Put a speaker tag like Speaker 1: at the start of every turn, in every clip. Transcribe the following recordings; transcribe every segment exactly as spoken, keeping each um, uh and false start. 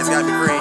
Speaker 1: Hand me out the green.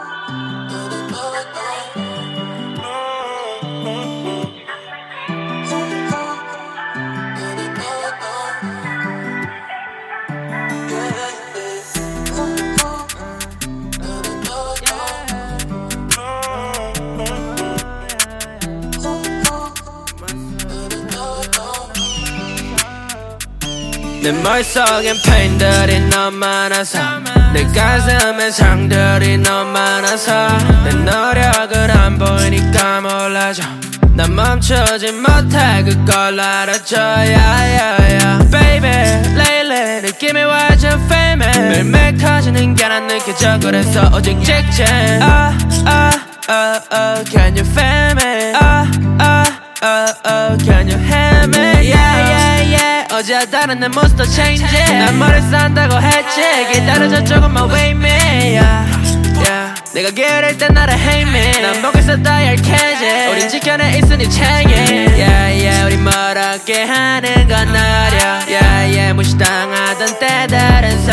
Speaker 2: 내 머릿속엔 pain들이 너무 많아서 내 가슴엔 상들이 너무 많아서 내 노력을 안 보이니까 몰라줘 난 멈추지 못해 그걸 알아줘 yeah, yeah, yeah. Baby lately 느낌이 완전 famous 매일매일 커지는 게 난 느껴져 그래서 오직 직진 Oh oh oh oh can you feel me Oh oh oh oh can you hear me Yeah yeah yeah 어제와 다른 내 모습도 change 난 머리 싼다고 했지 기다려줘 조금만 wait me yeah, yeah. 내가 게으를 땐 나를 hate me 난 목에서 다 약해지 우린 지켜내 있으니 챙겨 yeah, yeah. 우리 멀었게 하는 건 어려 yeah, yeah. 무시당하던 때들은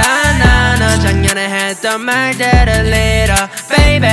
Speaker 2: 살아나 너 작년에 했던 말들을 잃어 Baby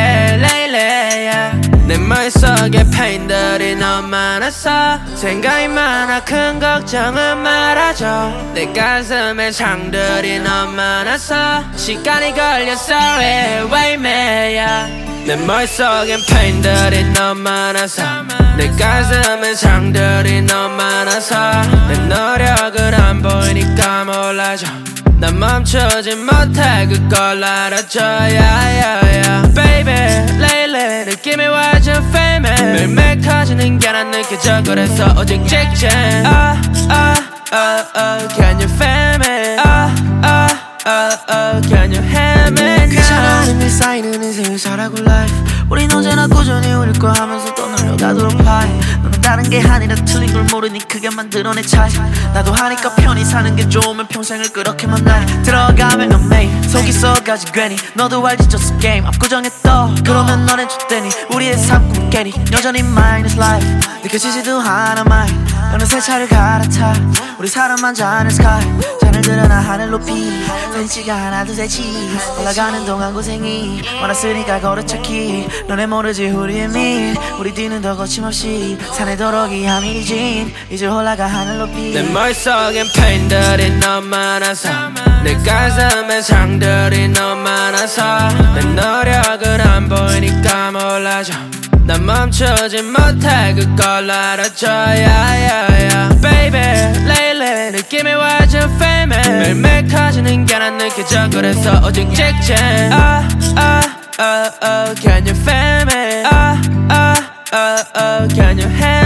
Speaker 2: lately yeah. 내 머릿속에 pain들이 너무 많아서 생각이 많아 큰 걱정은 말아줘 내 가슴에 상들이 너무 많아서 시간이 걸려 sorry wait me yeah. 내 머릿속엔 pain들이 너무 많아서 내 가슴에 상들이 너무 많아서 내 노력을 안 보이니까 몰라줘 난 멈추지 못해 그걸 알아줘 yeah, yeah, yeah. Baby lately 느낌이 완전 famous 매일매일 커지는 게 난 느껴져 그래서 오직 직진 Oh oh oh oh can you feel me Oh oh oh oh can you hear me
Speaker 3: 귀찮아 않은 일 쌓이는 인생을 살아고 life 우린 언제나 꾸준히 우릴 거 하면서 또 놀려가도록 fight 너는 다른 게 아니라 틀린 걸 모르니 크게 만들어내 차이 나도 하니까 편히 사는 게 좋으면 평생을 그렇게만 날 들어가면 넌 매일 속이 썩어가지 괜히 너도 알지 just a game 압구정했어 그러면 너넨 좆대니 우리의 삶 꿈깨니 여전히 minus life 느껴지지도 않아 mine 어느새 차를 갈아타 우리 사람만 잔을 sky 잔을 들어나 하늘 높이 사진치가 하나 둘 셋이 올라가는 동안 고생이 많았으니까 걸어찾기 너네 모르지 우리의 민 우리 뒤는 더 거침없이 산에 도록이 하밀이진 이제 올라가 하늘 높이
Speaker 2: 내 머릿속엔 pain들이 너무 많아서 내 가슴엔 상들이 너무 많아서 내 노력을 안 보이니까 몰라줘 난 멈추지 못해 그걸 알아줘 yeah, yeah, yeah. Baby lately 느낌이 완전 famous 매일매일 커지는 게 난 느껴져 그래서 오직 직진 Oh oh oh oh can you feel me Oh oh oh oh can you hear